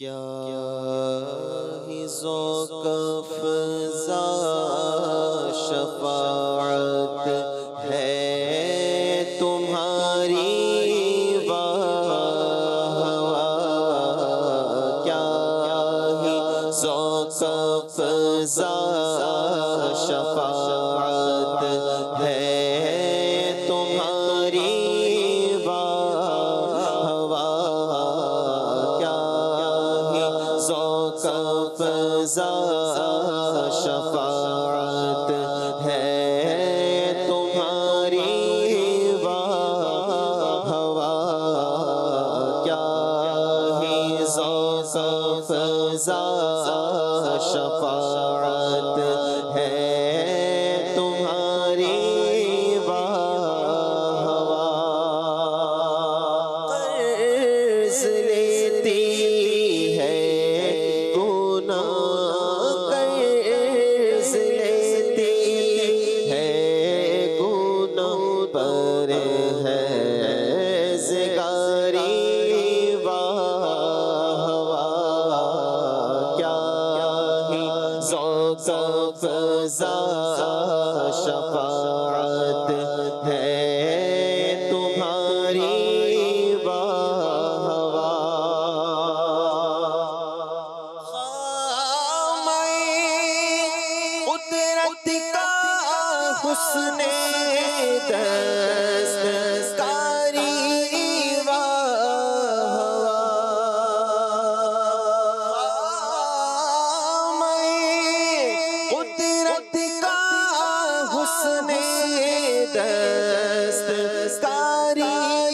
کیا ہی ذوق افزا شفاعت ہے تمہاری واہ واہ، کیا ہی ذوق افزا شفاعت ہے تمہاری شفاعت ہے تمہاری واہ واہ، کیا ہی ذوق افزا شفاعت ہے تمہاری واہ واہ۔ قرض لیتی ہے شفاعت ہے تمہاری واہ واہ۔ خامِ قدرت کا حسن دستکاری دستکاری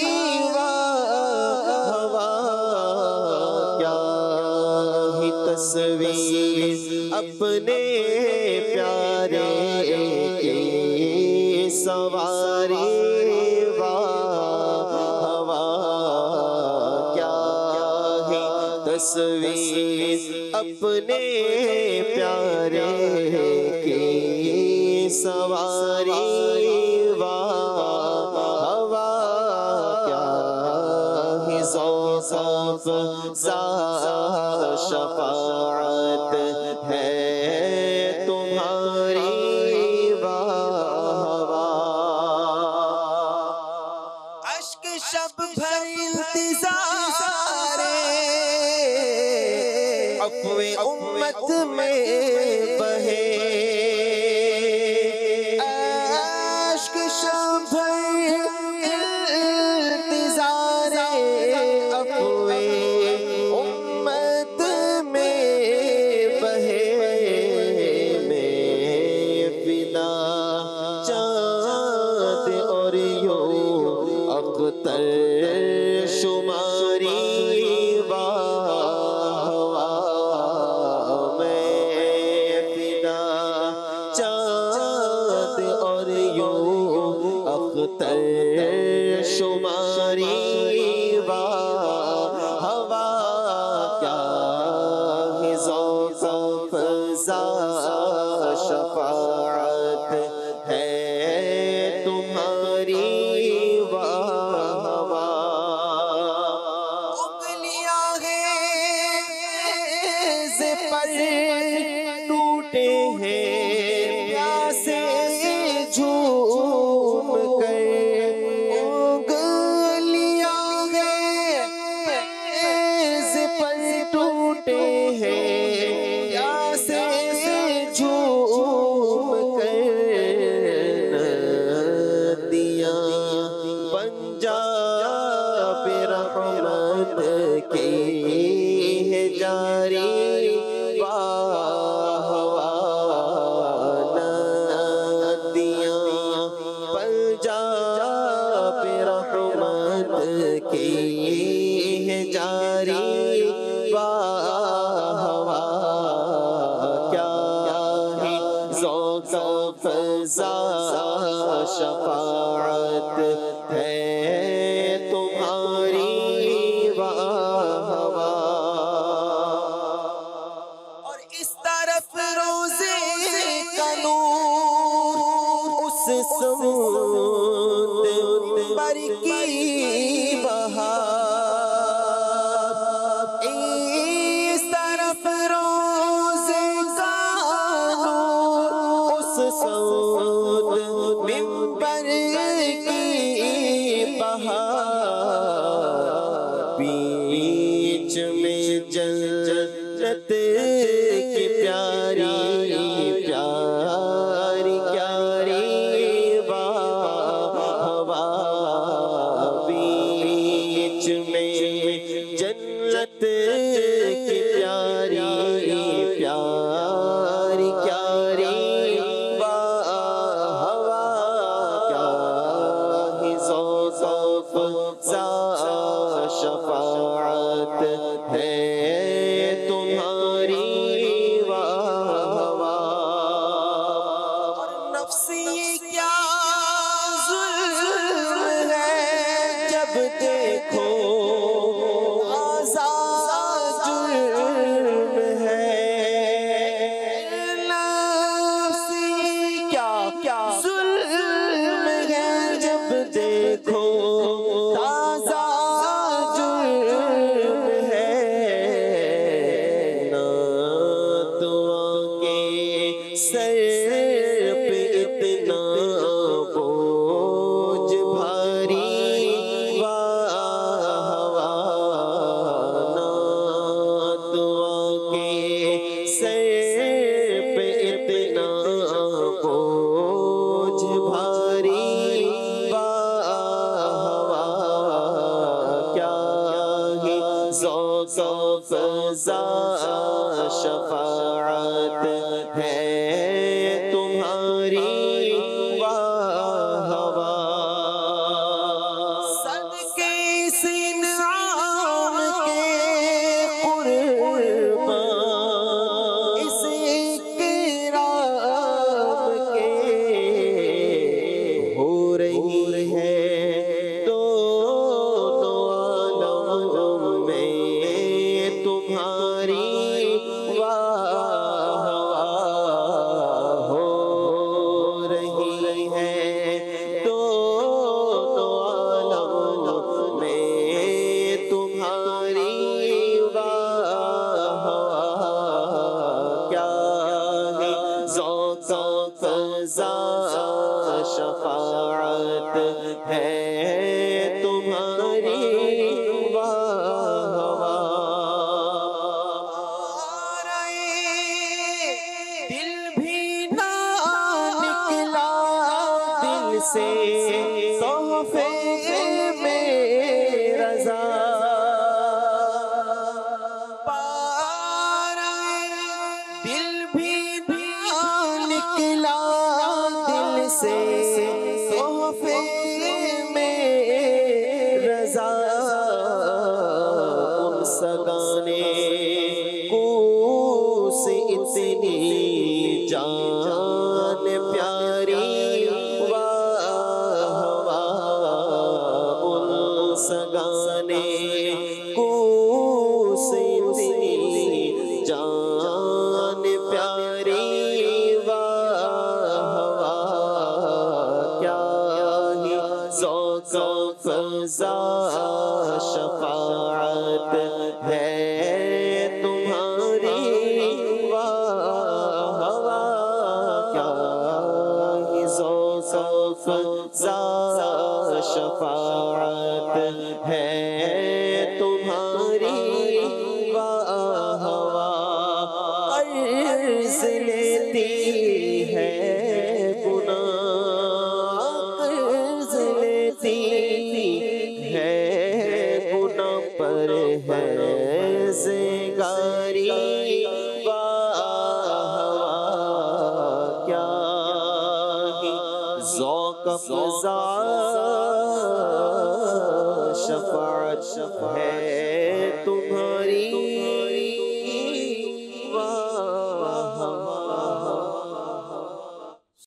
واہ واہ، کیا ہی تصویر اپنے پیارے کی سواری واہ واہ، کیا ہی تصویر اپنے پیارے کی سواری شفاعت ہے تمہاری واہ واہ۔ اشک شب بھر انتظار عفو امت میں بہے، اشک شب بھر انتظار عفو اختر شماری واہ واہ، میں فدا چاند اور یوں اختر شماری واہ واہ، کیا ہی ذوق افزا شفاعت ہے تمہاری ٹوٹے ہیں پیاسے جھوم کر، انگلیاں فیض پر ٹوٹے ہیں پیاسے جھوم کر، ندیاں پنجاب رحمت کی ہے جاری واہ واہ، ندیاں پنجاب رحمت کی ہے جاری واہ واہ، کیا ہی ذوق افزا شفاعت ہے تمہاری واہ واہ۔ اور اس طرف روزے کا نور، اس سمت پر کی بہار، جنت کی پیاری پیاری پیاری واہ ہوا کیا ہی ذوق افزا شفاعت ہے تمہاری واہ ہوا اور نفسی کیا ظلم ہے جب دیکھو آزاد جرم ہے نفسی کیا ظلم ہے جب دیکھو تازہ جرم ہے نہ دعا کے سر پہ اتنا بوجھ بھاری واہ ہوا نہ دعا کے سر پہ اتنا بوجھ بھاری واہ ہوا کیا ہی ذوق افزا شفاعت ہے تمہاری واہ ہوا صدقے اس انعام کے قربان اس اکرام کے ہو رہی ہے دونوں عالم میں تمہاری واہ ہوا ہو رہی ہے دونوں عالم میں تمہاری واہ ہوا کیا ہی ذوق افزا شفاعت ہے تمہاری واہ ہوا دل بھی نہ نکلا دل سے تحفے میں رضا دل بھی نہ نکلا دل سے تحفے میں رضا ان سگانے کو سے اتنی جان پیاری واہ ہوا ان سگانے کو سے اتنی جان پیاری واہ ہوا کیا ہی ذوق افزا شفاعت ہے تمہاری واہ ہوا کیا ہی ذوق افزا شفاعت ہے تمہاری واہ ہوا قرض لیتی ہے گناہ قرض لیتی ہے گناہ پر ہے زگاری واہ ہوا کیا ہی ذوق افزا شفاعت ہے